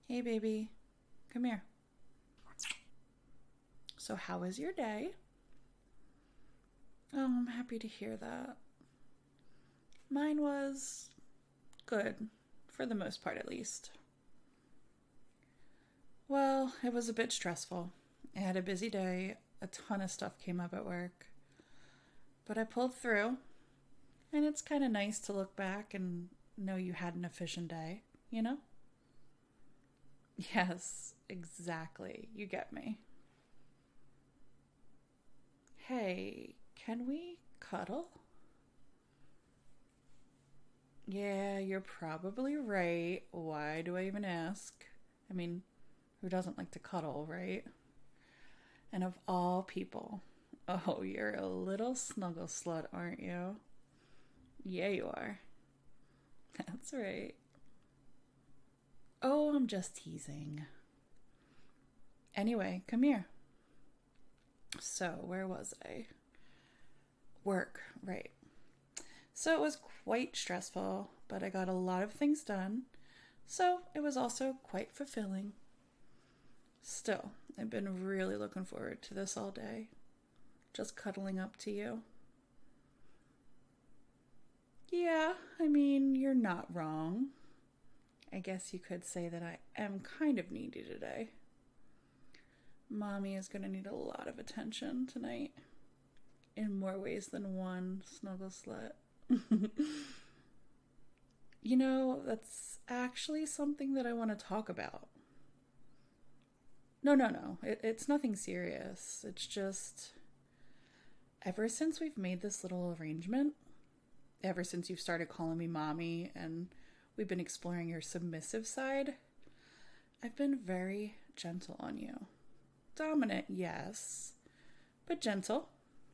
Hey, baby. Come here. So, how was your day? Oh, I'm happy to hear that. Mine was good, for the most part at least. Well, it was a bit stressful. I had a busy day, a ton of stuff came up at work, but I pulled through, and it's kind of nice to look back and know you had an efficient day, you know? Yes, exactly. You get me. Hey, can we cuddle? Yeah, you're probably right. Why do I even ask? I mean, who doesn't like to cuddle, right? And of all people, oh, you're a little snuggle slut, aren't you? Yeah, you are. That's right. Oh, I'm just teasing. Anyway, come here. So, where was I? Work, right. So it was quite stressful, but I got a lot of things done. So it was also quite fulfilling. Still, I've been really looking forward to this all day. Just cuddling up to you. Yeah, I mean, you're not wrong. I guess you could say that I am kind of needy today. Mommy is going to need a lot of attention tonight. In more ways than one, snuggle slut. You know, that's actually something that I want to talk about. No. It's nothing serious. It's just, ever since we've made this little arrangement, ever since you've started calling me mommy and we've been exploring your submissive side, I've been very gentle on you. Dominant, yes, but gentle.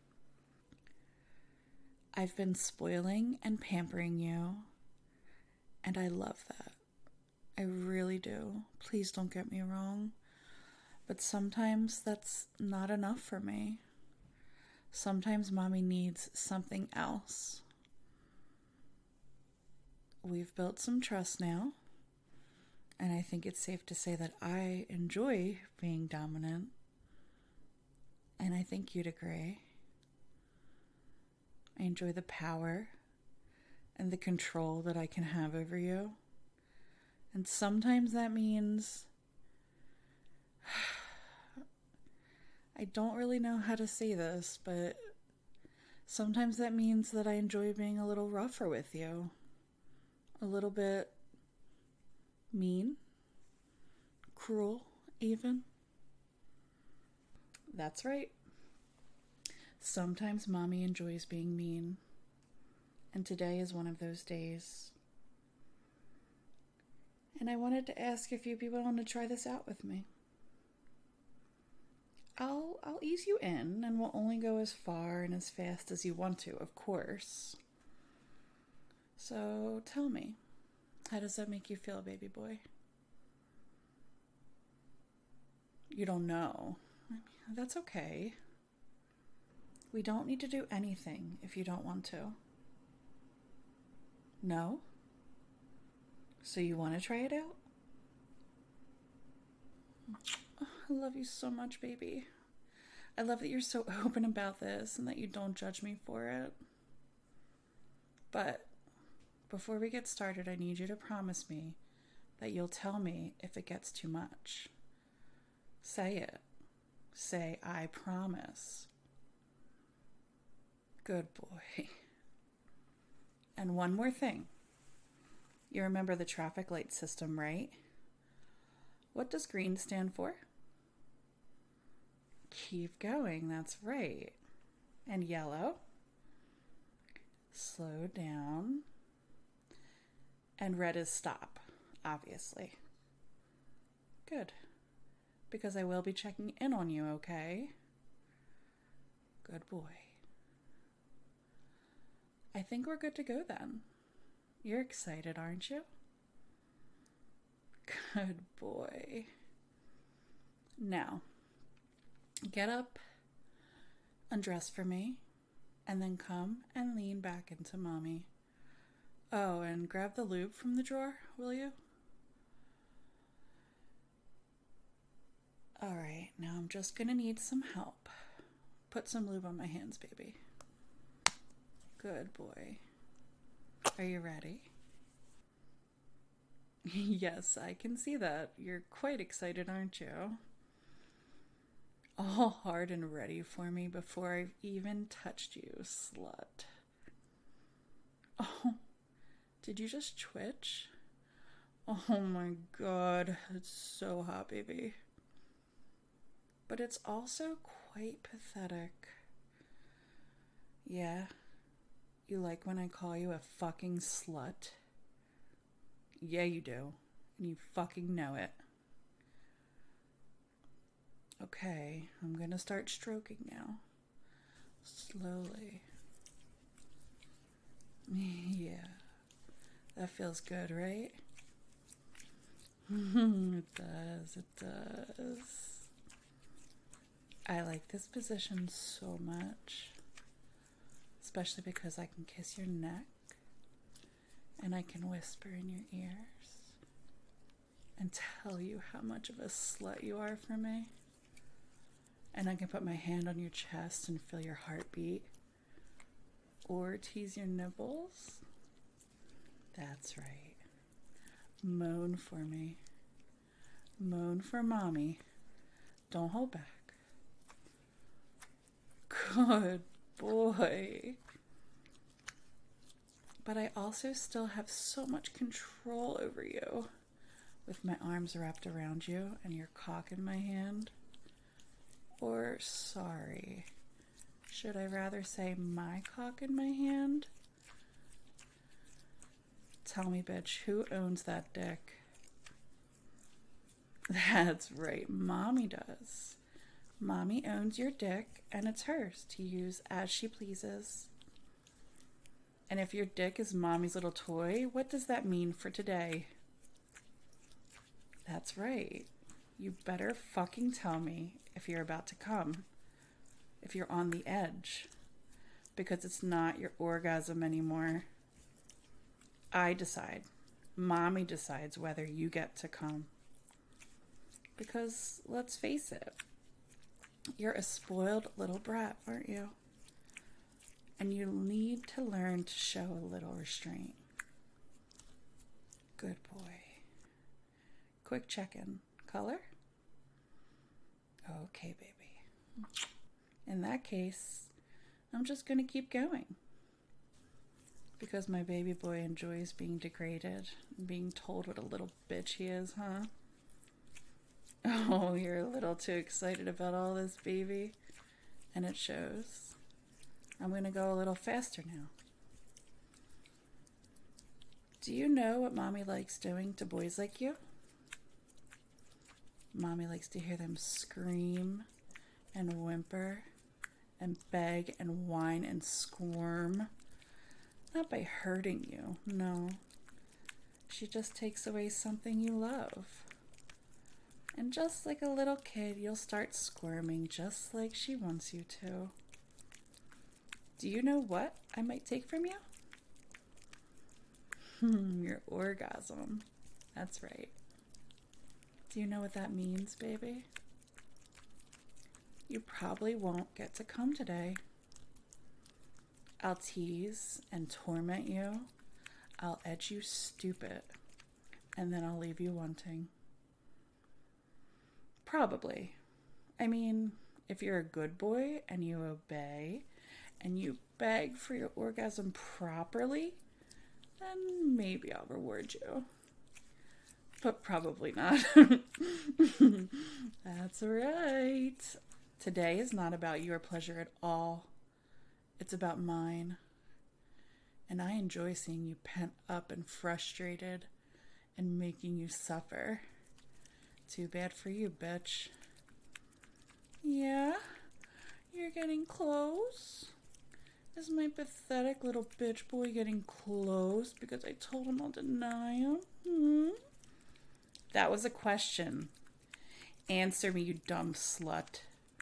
I've been spoiling and pampering you, and I love that. I really do. Please don't get me wrong. But sometimes that's not enough for me. Sometimes mommy needs something else. We've built some trust now, and I think it's safe to say that I enjoy being dominant, and I think you'd agree. I enjoy the power and the control that I can have over you. And sometimes that means I don't really know how to say this, but sometimes that means that I enjoy being a little rougher with you. A little bit mean, cruel, even. That's right. Sometimes mommy enjoys being mean, and today is one of those days. And I wanted to ask if you'd be willing to try this out with me. I'll ease you in, and we'll only go as far and as fast as you want to, of course. So tell me, how does that make you feel, baby boy? You don't know. That's okay. We don't need to do anything if you don't want to. No? So you want to try it out? Oh, I love you so much, baby. I love that you're so open about this and that you don't judge me for it. But before we get started, I need you to promise me that you'll tell me if it gets too much. Say it. Say, I promise. Good boy. And one more thing. You remember the traffic light system, right? What does green stand for? Keep going, that's right. And yellow? Slow down. And red is stop, obviously. Good. Because I will be checking in on you, okay? Good boy. I think we're good to go then. You're excited, aren't you? Good boy. Now, get up, undress for me, and then come and lean back into mommy. Oh, and grab the lube from the drawer, will you? All right, now I'm just gonna need some help. Put some lube on my hands, baby. Good boy. Are you ready? Yes, I can see that. You're quite excited, aren't you? All hard and ready for me before I've even touched you, slut. Oh, did you just twitch? Oh my god, it's so hot, baby. But it's also quite pathetic. Yeah, you like when I call you a fucking slut? Yeah, you do. And you fucking know it. Okay, I'm gonna start stroking now. Slowly. Yeah, that feels good, right? It does, it does. I like this position so much. Especially because I can kiss your neck. And I can whisper in your ears. And tell you how much of a slut you are for me. And I can put my hand on your chest and feel your heartbeat. Or tease your nipples. That's right. Moan for me. Moan for mommy. Don't hold back. Good boy. But I also still have so much control over you. With my arms wrapped around you and your cock in my hand. Or, sorry, should I rather say my cock in my hand? Tell me, bitch, who owns that dick? That's right, mommy does. Mommy owns your dick, and it's hers to use as she pleases. And if your dick is mommy's little toy, what does that mean for today? That's right. You better fucking tell me if you're about to come. If you're on the edge. Because it's not your orgasm anymore. I decide. Mommy decides whether you get to come. Because, let's face it, you're a spoiled little brat, aren't you? And you need to learn to show a little restraint. Good boy. Quick check-in. Color? Okay, baby. In that case, I'm just going to keep going. Because my baby boy enjoys being degraded and being told what a little bitch he is, huh? Oh, you're a little too excited about all this, baby. And it shows. I'm going to go a little faster now. Do you know what mommy likes doing to boys like you? Mommy likes to hear them scream and whimper and beg and whine and squirm. Not by hurting you, no. She just takes away something you love. And just like a little kid, you'll start squirming just like she wants you to. Do you know what I might take from you? Your orgasm. That's right. Do you know what that means, baby? You probably won't get to come today. I'll tease and torment you. I'll edge you stupid. And then I'll leave you wanting. Probably. I mean, if you're a good boy and you obey and you beg for your orgasm properly, then maybe I'll reward you. But probably not. That's right. Today is not about your pleasure at all. It's about mine. And I enjoy seeing you pent up and frustrated and making you suffer. Too bad for you, bitch. Yeah? You're getting close? Is my pathetic little bitch boy getting close because I told him I'll deny him? That was a question. Answer me, you dumb slut.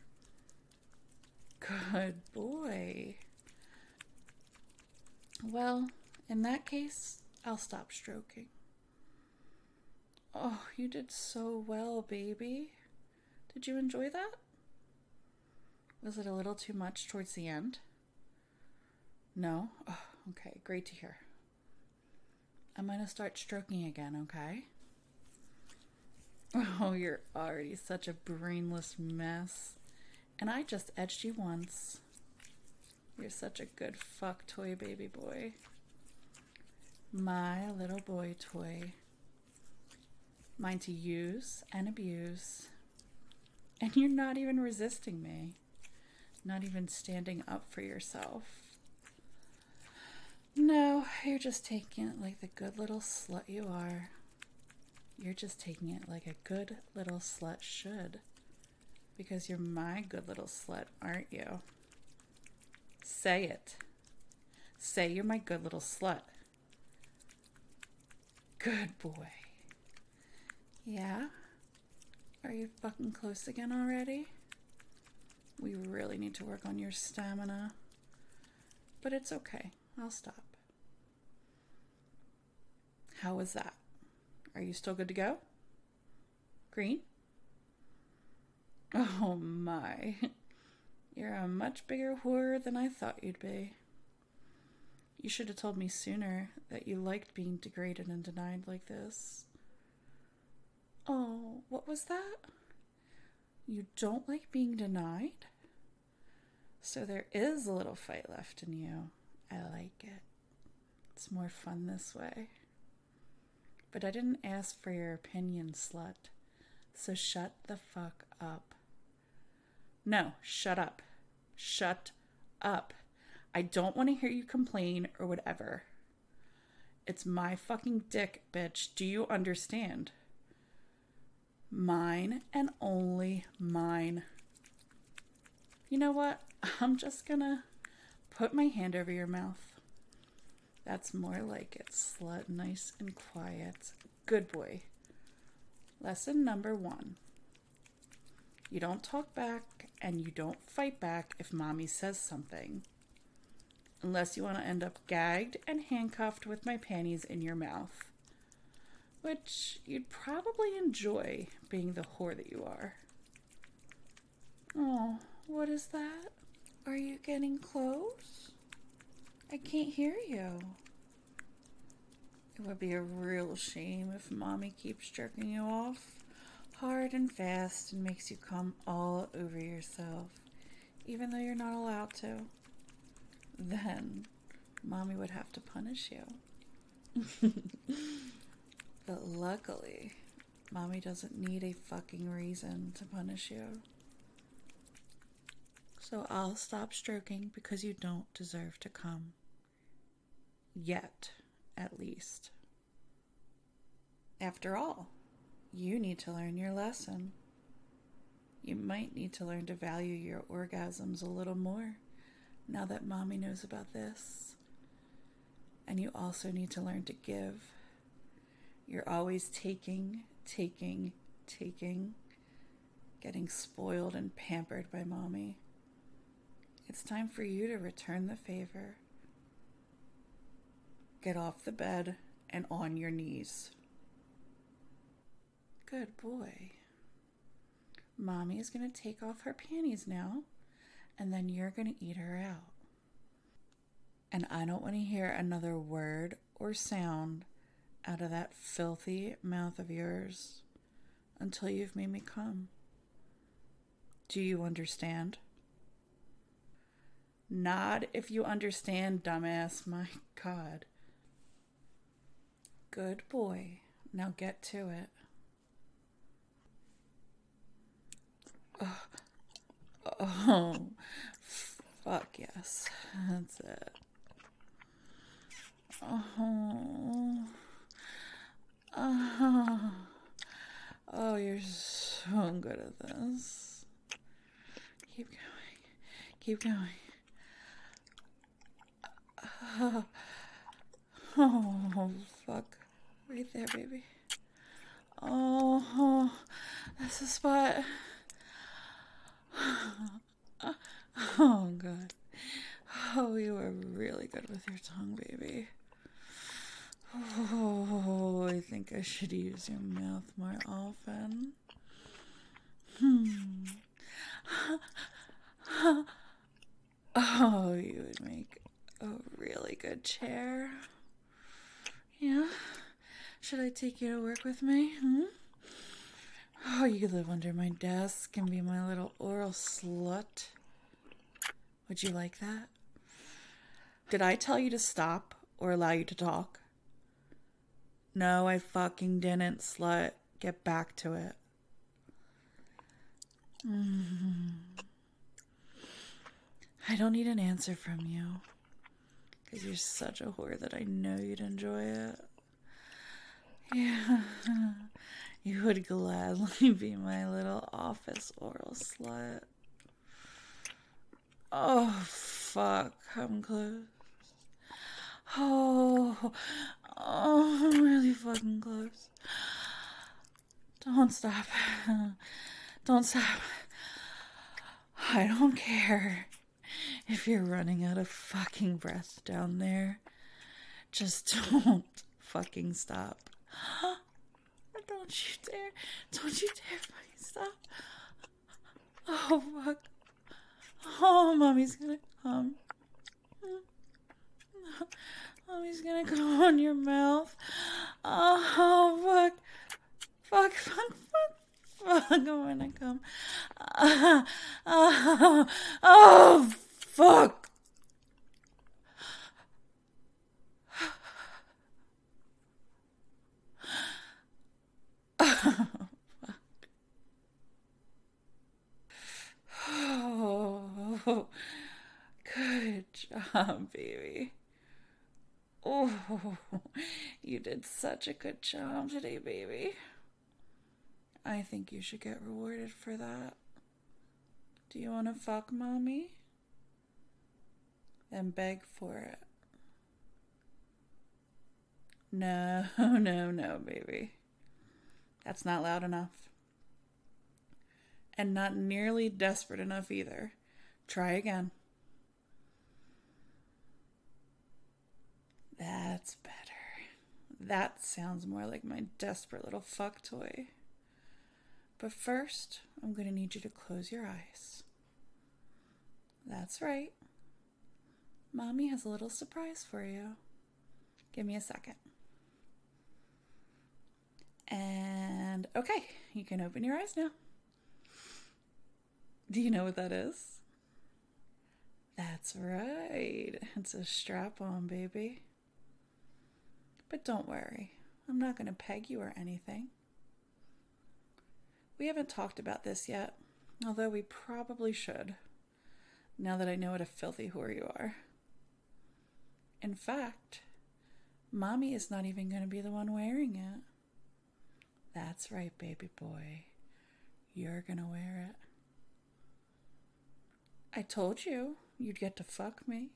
Good boy. Well, in that case, I'll stop stroking. Oh, you did so well, baby. Did you enjoy that? Was it a little too much towards the end? No? Oh, okay, great to hear. I'm going to start stroking again, okay? Oh, you're already such a brainless mess. And I just edged you once. You're such a good fuck toy, baby boy. My little boy toy. Mine to use and abuse. And you're not even resisting me. Not even standing up for yourself. No, you're just taking it like the good little slut you are. You're just taking it like a good little slut should. Because you're my good little slut, aren't you? Say it. Say you're my good little slut. Good boy. Yeah? Are you fucking close again already? We really need to work on your stamina. But it's okay. I'll stop. How was that? Are you still good to go? Green? Oh my. You're a much bigger whore than I thought you'd be. You should have told me sooner that you liked being degraded and denied like this. Oh, what was that? You don't like being denied? So there is a little fight left in you. I like it. It's more fun this way. But I didn't ask for your opinion, slut. So shut the fuck up. No, shut up. Shut up. I don't want to hear you complain or whatever. It's my fucking dick, bitch. Do you understand? Mine and only mine. You know what? I'm just gonna put my hand over your mouth. That's more like it, slut. Nice and quiet. Good boy. Lesson number 1. You don't talk back and you don't fight back if mommy says something. Unless you want to end up gagged and handcuffed with my panties in your mouth. Which you'd probably enjoy, being the whore that you are. Oh, what is that? Are you getting close? I can't hear you. It would be a real shame if mommy keeps jerking you off hard and fast and makes you come all over yourself, even though you're not allowed to. Then mommy would have to punish you. But luckily, mommy doesn't need a fucking reason to punish you. So I'll stop stroking because you don't deserve to come. Yet, at least. After all, you need to learn your lesson. You might need to learn to value your orgasms a little more now that mommy knows about this. And you also need to learn to give. You're always taking, getting spoiled and pampered by mommy. It's time for you to return the favor. Get off the bed and on your knees. Good boy. Mommy is going to take off her panties now, and then you're going to eat her out. And I don't want to hear another word or sound out of that filthy mouth of yours until you've made me come. Do you understand? Nod if you understand, dumbass. My God. Good boy. Now get to it. Oh, fuck yes. That's it. Oh, you're so good at this. Keep going. Oh, fuck. Right there, baby. Oh, that's the spot. Oh, God. Oh, you are really good with your tongue, baby. Oh, I think I should use your mouth more often. Oh, you would make a really good chair. Yeah? Should I take you to work with me? Oh, you could live under my desk and be my little oral slut. Would you like that? Did I tell you to stop or allow you to talk? No, I fucking didn't, slut. Get back to it. I don't need an answer from you. Because you're such a whore that I know you'd enjoy it. Yeah. You would gladly be my little office oral slut. Oh, fuck. I'm close. Oh, I'm really fucking close. Don't stop. Don't stop. I don't care if you're running out of fucking breath down there. Just don't fucking stop. Don't you dare. Don't you dare fucking stop. Oh, fuck. Oh, mommy's gonna come. Mommy's gonna come on your mouth. Oh, fuck. Fuck, fuck, fuck. Fuck, I'm gonna come. Oh, fuck. Oh, good job, baby. Oh, you did such a good job today, baby. I think you should get rewarded for that. Do you want to fuck mommy? Then beg for it. No, no, baby. That's not loud enough. And not nearly desperate enough either. Try again. That's better. That sounds more like my desperate little fuck toy. But first, I'm going to need you to close your eyes. That's right. Mommy has a little surprise for you. Give me a second. And okay, you can open your eyes now. Do you know what that is? That's right. It's a strap-on, baby. But don't worry. I'm not going to peg you or anything. We haven't talked about this yet, although we probably should, now that I know what a filthy whore you are. In fact, Mommy is not even going to be the one wearing it. That's right, baby boy. You're going to wear it. I told you you'd get to fuck me.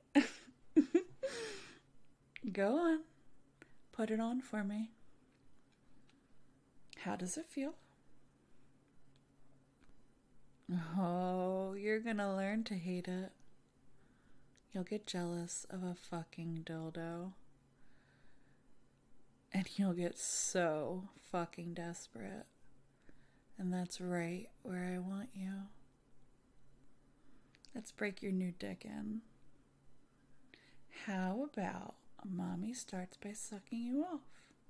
Go on. Put it on for me. How does it feel? Oh, you're gonna learn to hate it. You'll get jealous of a fucking dildo. And you'll get so fucking desperate. And that's right where I want you. Let's break your new dick in. How about Mommy starts by sucking you off?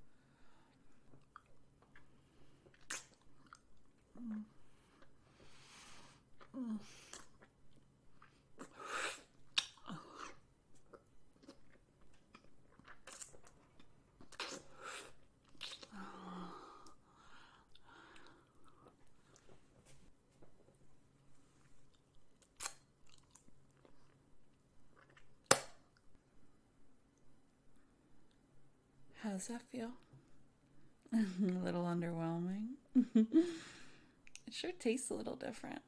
How does that feel? A little underwhelming. It sure tastes a little different.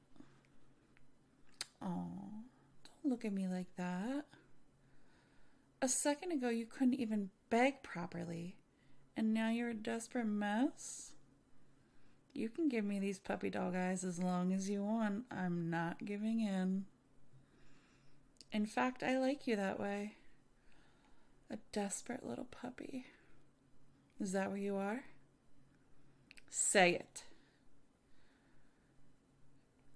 Oh, don't look at me like that. A second ago you couldn't even beg properly, and now you're a desperate mess? You can give me these puppy dog eyes as long as you want. I'm not giving in. In fact, I like you that way. A desperate little puppy. Is that what you are? Say it.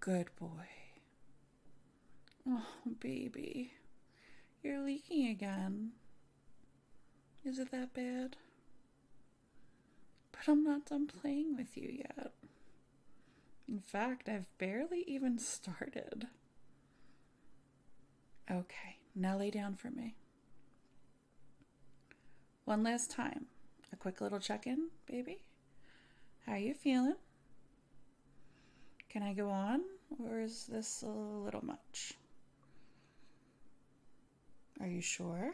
Good boy. Oh, baby. You're leaking again. Is it that bad? But I'm not done playing with you yet. In fact, I've barely even started. Okay, now lay down for me. One last time. A quick little check-in, baby. How are you feeling? Can I go on, or is this a little much? Are you sure?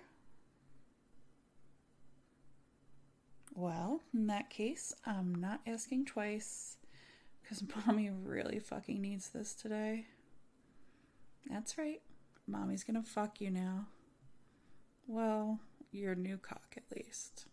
Well, in that case, I'm not asking twice, because Mommy really fucking needs this today. That's right. Mommy's gonna fuck you now. Well, your new cock at least.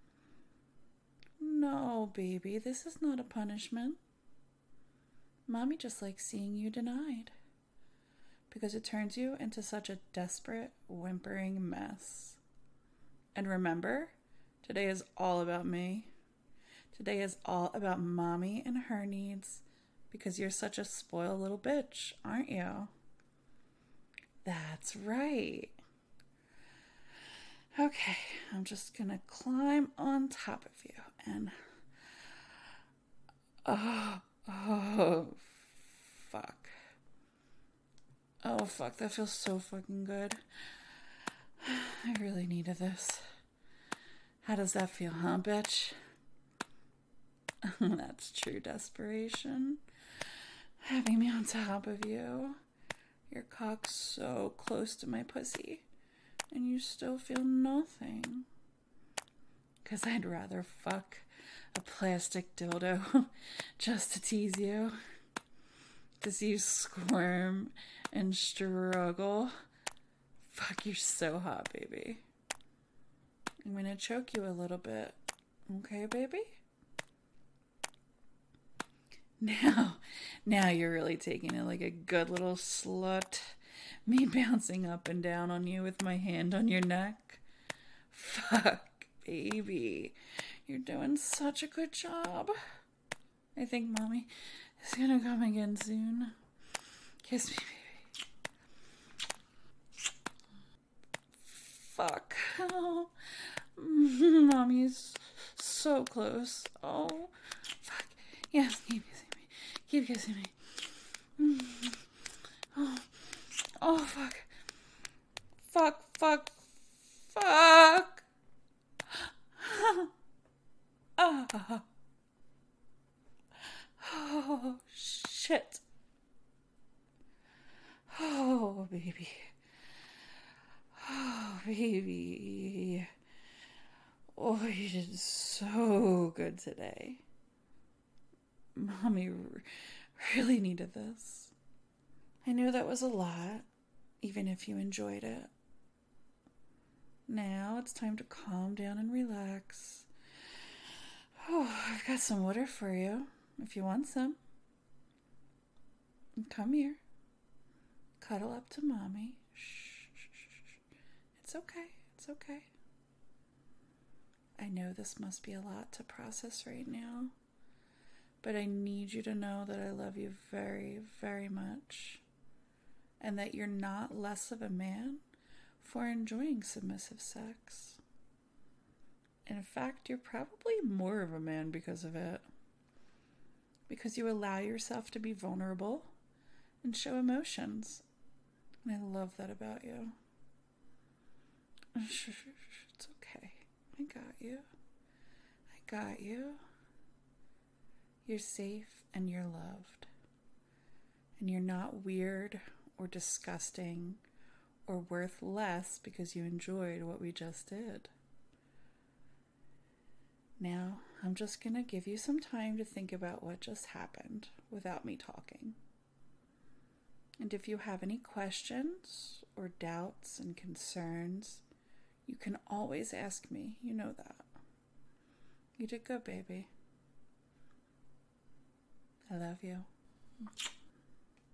No, baby, this is not a punishment. Mommy just likes seeing you denied, because it turns you into such a desperate, whimpering mess. And remember, today is all about me. Today is all about Mommy and her needs, because you're such a spoiled little bitch, aren't you? That's right. Okay, I'm just gonna climb on top of you and... Oh, fuck. Oh, fuck, that feels so fucking good. I really needed this. How does that feel, huh, bitch? That's true desperation. Having me on top of you. Your cock's so close to my pussy, and you still feel nothing. 'Cause I'd rather fuck a plastic dildo just to tease you. To see you squirm and struggle. Fuck, you're so hot, baby. I'm gonna choke you a little bit. Okay, baby? Now you're really taking it like a good little slut. Me bouncing up and down on you with my hand on your neck. Fuck, baby. You're doing such a good job. I think Mommy is gonna come again soon. Kiss me, baby. Fuck. Oh, Mommy's so close. Oh, fuck. Yes, keep kissing me. Keep kissing me. Oh, fuck. Fuck. Oh, shit. Oh, baby. Oh, baby. Oh, you did so good today. Mommy really needed this. I knew that was a lot, even if you enjoyed it. Now it's time to calm down and relax. Oh, I've got some water for you, if you want some. Come here. Cuddle up to Mommy. Shh. It's okay. I know this must be a lot to process right now, but I need you to know that I love you very, very much, and that you're not less of a man for enjoying submissive sex. In fact, you're probably more of a man because of it. Because you allow yourself to be vulnerable and show emotions. And I love that about you. It's okay. I got you. You're safe and you're loved. And you're not weird or disgusting or worth less because you enjoyed what we just did. Now, I'm just going to give you some time to think about what just happened without me talking. And if you have any questions or doubts and concerns, you can always ask me. You know that. You did good, baby. I love you.